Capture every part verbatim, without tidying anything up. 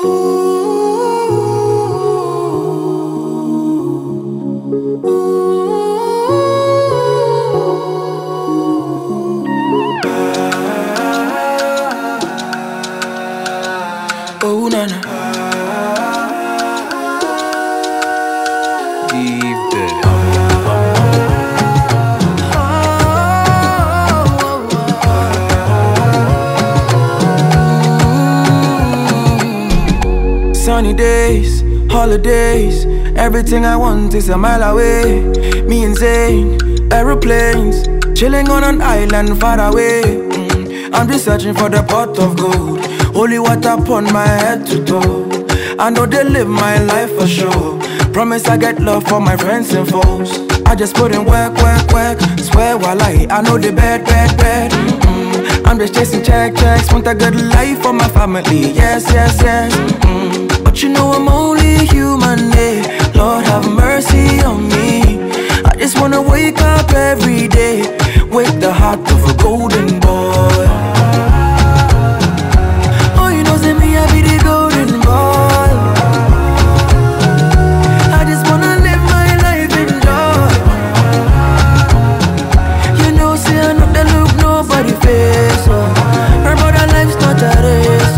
Oh, nana. Give them. Sunny days, holidays, everything I want is a mile away. Me and Zane, aeroplanes, chilling on an island far away. Mm, I'm just searching for the pot of gold, holy water upon my head to toe. I know they live my life for sure. Promise I get love for my friends and foes. I just put in work, work, work. Swear while I, I know the bad, bad, bad. Mm-mm. I'm just chasing check, checks. Want a good life for my family. Yes, yes, yes. Mm-mm. But you know I'm only human, eh? Lord have mercy on me. I just wanna wake up every day with the heart of a golden boy. Oh, you know, say me, I be the golden boy. I just wanna live my life in joy. You know, say I know that look nobody face, oh. Remember that life's not a race,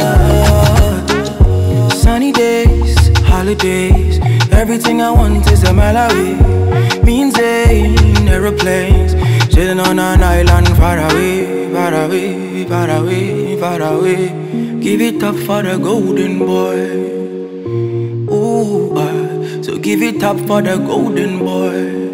oh. Sunny days, holidays, everything I want is a mile away. Means in aeroplanes, chilling on an island far away, far away, far away, far away. Give it up for the golden boy. Ooh, uh, so give it up for the golden boy.